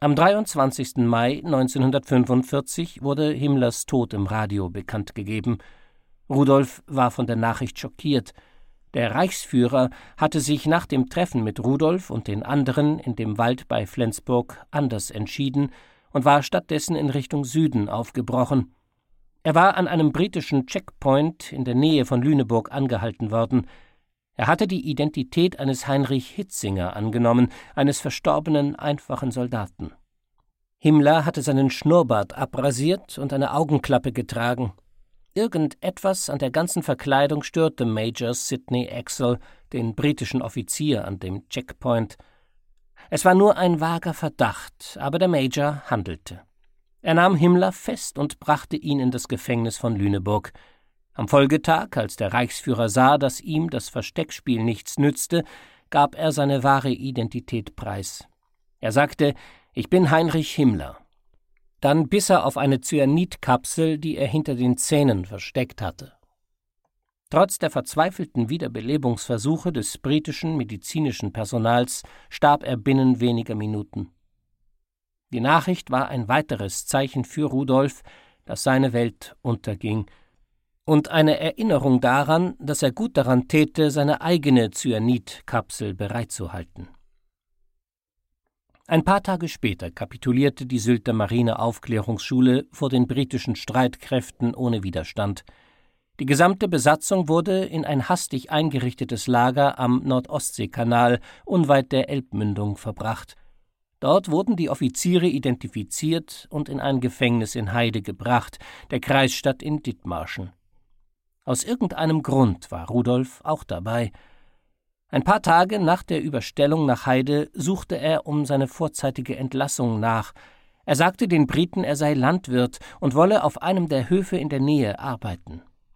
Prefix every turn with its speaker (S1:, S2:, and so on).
S1: Am 23. Mai 1945 wurde Himmlers Tod im Radio bekannt gegeben. Rudolf war von der Nachricht schockiert. Der Reichsführer hatte sich nach dem Treffen mit Rudolf und den anderen in dem Wald bei Flensburg anders entschieden und war stattdessen in Richtung Süden aufgebrochen. Er war an einem britischen Checkpoint in der Nähe von Lüneburg angehalten worden. Er hatte die Identität eines Heinrich Hitzinger angenommen, eines verstorbenen, einfachen Soldaten. Himmler hatte seinen Schnurrbart abrasiert und eine Augenklappe getragen. Irgendetwas an der ganzen Verkleidung störte Major Sidney Axel, den britischen Offizier an dem Checkpoint. Es war nur ein vager Verdacht, aber der Major handelte. Er nahm Himmler fest und brachte ihn in das Gefängnis von Lüneburg. Am Folgetag, als der Reichsführer sah, dass ihm das Versteckspiel nichts nützte, gab er seine wahre Identität preis. Er sagte: »Ich bin Heinrich Himmler.« Dann biss er auf eine Cyanidkapsel, die er hinter den Zähnen versteckt hatte. Trotz der verzweifelten Wiederbelebungsversuche des britischen medizinischen Personals starb er binnen weniger Minuten. Die Nachricht war ein weiteres Zeichen für Rudolf, dass seine Welt unterging, und eine Erinnerung daran, dass er gut daran täte, seine eigene Cyanidkapsel bereitzuhalten. Ein paar Tage später kapitulierte die Sylter Marine-Aufklärungsschule vor den britischen Streitkräften ohne Widerstand. Die gesamte Besatzung wurde in ein hastig eingerichtetes Lager am Nordostseekanal unweit der Elbmündung verbracht. Dort wurden die Offiziere identifiziert und in ein Gefängnis in Heide gebracht, der Kreisstadt in Dithmarschen. Aus irgendeinem Grund war Rudolf auch dabei. Ein paar Tage nach der Überstellung nach Heide suchte er um seine vorzeitige Entlassung nach. Er sagte den Briten, er sei Landwirt und wolle auf einem der Höfe in der Nähe arbeiten.